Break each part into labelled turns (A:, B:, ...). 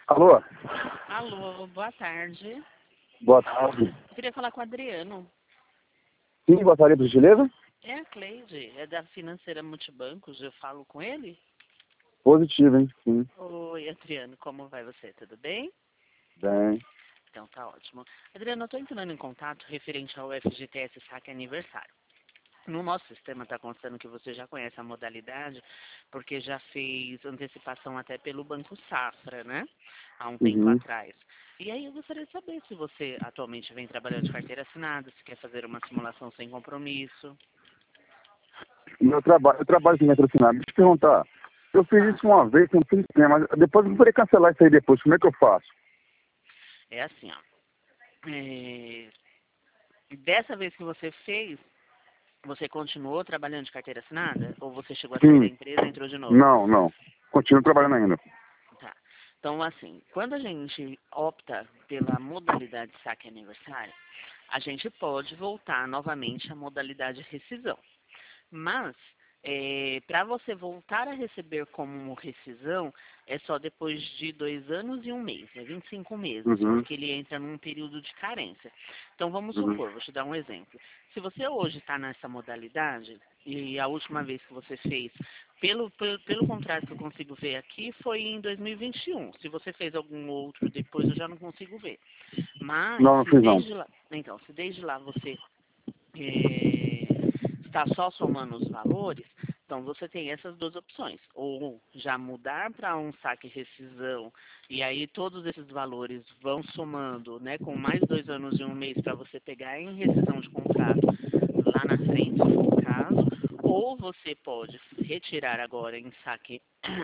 A: Alô?
B: Alô, boa tarde.
A: Boa tarde.
B: Eu queria falar com o Adriano.
A: Sim, gostaria, por gentileza?
B: É a Cleide, é da Financeira Multibancos, eu falo com ele?
A: Positivo, hein? Sim.
B: Oi, Adriano, como vai você? Tudo bem?
A: Bem.
B: Então tá ótimo. Adriano, eu estou entrando em contato referente ao FGTS Saque Aniversário. No nosso sistema está constando que você já conhece a modalidade, porque já fez antecipação até pelo Banco Safra, né? Há um tempo
A: Uhum.
B: atrás. E aí eu gostaria de saber se você atualmente vem trabalhando de carteira assinada, se quer fazer uma simulação sem compromisso.
A: Eu trabalho com patrocinado. Deixa eu te perguntar. Eu fiz
B: Ah,
A: isso uma vez, eu não fiz tempo, mas depois eu vou poder cancelar isso aí depois. Como é que eu faço?
B: é assim, ó. Dessa vez que você fez, você continuou trabalhando de carteira assinada? Ou você chegou a sair da
A: Sim.
B: empresa e entrou de novo?
A: Não. Continuo trabalhando ainda.
B: Tá. Então, assim, quando a gente opta pela modalidade saque aniversário, a gente pode voltar novamente à modalidade rescisão. Mas, para você voltar a receber como rescisão, é só depois de 2 anos e 1 mês, é 25 meses,
A: Uhum.
B: porque ele entra num período de carência. Então, vamos
A: Uhum.
B: supor, vou te dar um exemplo. Se você hoje está nessa modalidade, e a última vez que você fez, pelo contrato que eu consigo ver aqui, foi em 2021. Se você fez algum outro depois, eu já não consigo ver. Mas,
A: Não fiz não.
B: se desde lá você eh, está só somando os valores, então você tem essas duas opções. Ou já mudar para um saque rescisão, e aí todos esses valores vão somando, né, com mais 2 anos e 1 mês para você pegar em rescisão de contrato lá na frente, se for o caso, ou você pode retirar agora em saque,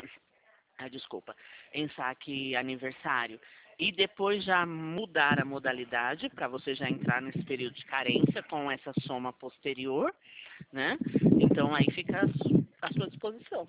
B: em saque aniversário e depois já mudar a modalidade para você já entrar nesse período de carência com essa soma posterior, né? Então aí fica à sua disposição.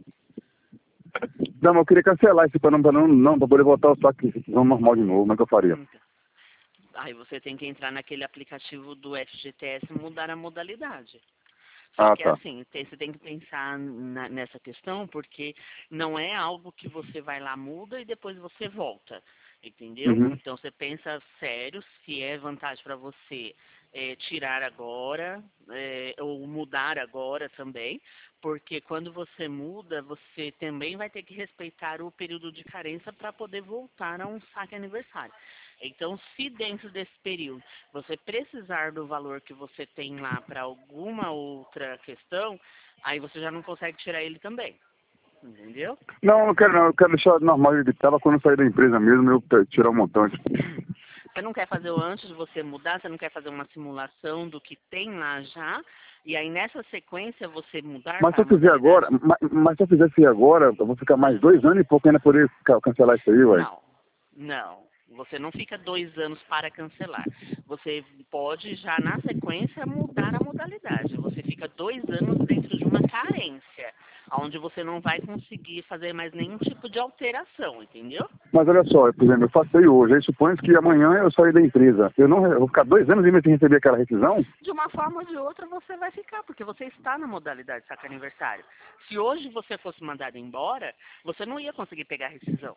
A: Não, mas eu queria cancelar isso pra poder voltar ao saque normal de novo. Como é que eu faria?
B: Então, aí você tem que entrar naquele aplicativo do FGTS e mudar a modalidade. Só
A: Ah,
B: que é
A: tá.
B: assim, você tem que pensar nessa questão, porque não é algo que você vai lá, muda e depois você volta, entendeu?
A: Uhum.
B: Então você pensa sério se é vantagem para você tirar agora ou mudar agora também, porque quando você muda, você também vai ter que respeitar o período de carência para poder voltar a um saque aniversário. Então, se dentro desse período você precisar do valor que você tem lá para alguma outra questão, aí você já não consegue tirar ele também. Entendeu?
A: Não, eu não quero não. Eu quero deixar normal ele tava quando eu sair da empresa mesmo, eu tirar um montante.
B: Você não quer fazer antes de você mudar, você não quer fazer uma simulação do que tem lá já, e aí nessa sequência você mudar
A: Mas se
B: para
A: eu
B: a
A: fizer
B: modalidade?
A: agora, mas se eu fizesse agora, eu vou ficar mais 2 anos e pouco ainda poder cancelar isso aí, ué.
B: Não, não. Você não fica 2 anos para cancelar. Você pode já na sequência mudar a modalidade. Você fica 2 anos dentro de uma carência, onde você não vai conseguir fazer mais nenhum tipo de alteração, entendeu?
A: Mas olha só, por exemplo, eu faço aí hoje, aí supõe que amanhã eu sair da empresa. Eu vou ficar 2 anos e meio sem receber aquela rescisão?
B: De uma forma ou de outra você vai ficar, porque você está na modalidade saque aniversário. Se hoje você fosse mandado embora, você não ia conseguir pegar a rescisão.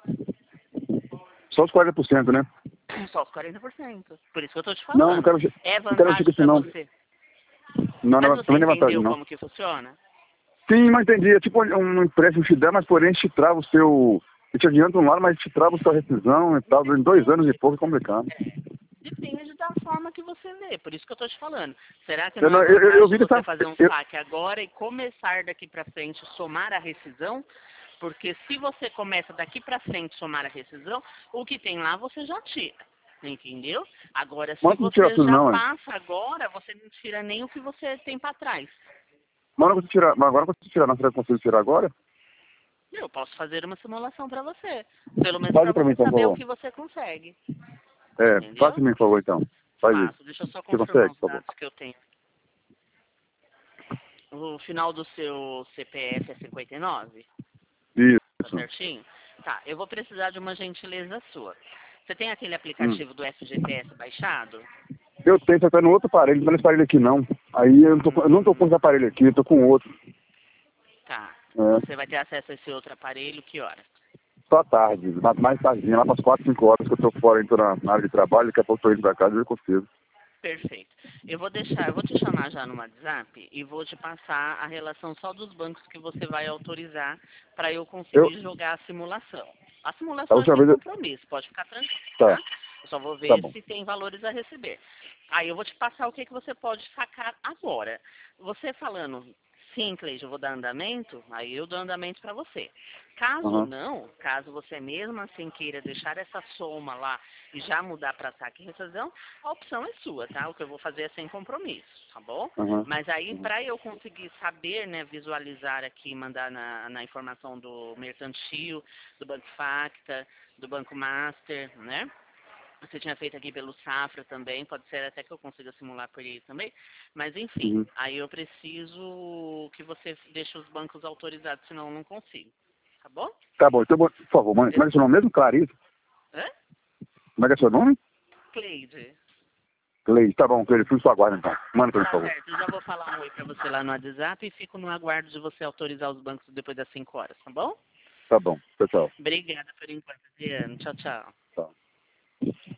A: Só os 40%, né?
B: Só os 40%. Por isso que eu estou te
A: Não, não
B: falando.
A: quero,
B: É
A: não quero mexer com
B: vantagem
A: isso
B: para
A: não.
B: você.
A: Não,
B: Mas
A: não,
B: você
A: também não é vantagem
B: entendeu
A: não.
B: como que funciona?
A: Sim, mas entendi. É tipo um empréstimo que te dá, mas porém te trava o seu. Ele te adianta um lado, mas te trava a sua rescisão e tal. Em 2 anos e pouco é complicado.
B: Depende da forma que você vê. Por isso que eu estou te falando. Será que
A: Eu,
B: não é
A: não, eu
B: vantagem
A: vi dessa.
B: você fazer um
A: Eu,
B: saque agora e começar daqui para frente somar a rescisão? Porque se você começa daqui para frente somar a rescisão, o que tem lá você já tira. Entendeu? Agora, se
A: mas não tira
B: você
A: tudo,
B: já
A: não, hein?
B: passa agora, você não tira nem o que você tem para trás.
A: Mas não consigo tirar, mas agora eu consigo tirar, não será que eu consigo tirar agora?
B: Eu posso fazer uma simulação para você. Pelo menos
A: Faz
B: para
A: pra mim,
B: você
A: por
B: saber o
A: favor.
B: que você consegue.
A: É, faça
B: Entendeu?
A: pra mim, por favor, então. Faz isso.
B: Faço. Deixa eu só
A: Você
B: confirmar
A: consegue,
B: os
A: por favor?
B: dados que eu tenho. O final do seu CPF é 59? Tá
A: Isso.
B: certinho? Tá, eu vou precisar de uma gentileza sua. Você tem aquele
A: Hum.
B: aplicativo do FGTS baixado?
A: Eu tenho, só que tá no outro aparelho, não tá nesse aparelho aqui não. Aí eu não tô com
B: Hum,
A: esse aparelho aqui, eu tô com outro.
B: tá.
A: É.
B: Você vai ter acesso a esse outro aparelho que horas?
A: só à tarde, mais tardinha, lá para as 4, 5 horas que eu tô fora, tô na área de trabalho, daqui a pouco tô indo para casa e eu consigo.
B: Perfeito. Eu vou te chamar já no WhatsApp e vou te passar a relação só dos bancos que você vai autorizar para eu
A: Eu,
B: conseguir jogar a simulação. A
A: a
B: simulação é
A: última
B: sem
A: vez,
B: compromisso, pode ficar tranquilo,
A: tá,
B: tá? Eu só vou
A: tá
B: ver
A: bom.
B: se tem valores a receber. Aí eu vou te passar o que você pode sacar agora. Você falando, sim, Cleide, eu vou dar andamento, aí eu dou andamento para você. Caso
A: Aham,
B: não, caso você mesmo assim queira deixar essa soma lá e já mudar para saque e rescisão, a opção é sua, tá? O que eu vou fazer é sem compromisso, tá bom?
A: aham,
B: Mas aí,
A: aham.
B: para eu conseguir saber, né, visualizar aqui, mandar na informação do mercantil, do Banco Facta, do Banco Master, né? Você tinha feito aqui pelo Safra também, pode ser até que eu consiga simular por ele também. Mas enfim,
A: Uhum.
B: aí eu preciso que você deixe os bancos autorizados, senão eu não consigo. Tá bom?
A: Tá bom, então, por favor, mãe, como é que é seu nome mesmo? Clarice?
B: Hã?
A: Como é que é seu nome?
B: Cleide.
A: Cleide, tá bom, Cleide, fui sua guarda então. Manda pra mim, por
B: Tá
A: favor.
B: certo, eu já vou falar um oi pra você lá no WhatsApp e fico no aguardo de você autorizar os bancos depois das 5 horas, tá bom?
A: Tá bom, pessoal.
B: Obrigada por enquanto, Adriano. Tchau, tchau.
A: Tá.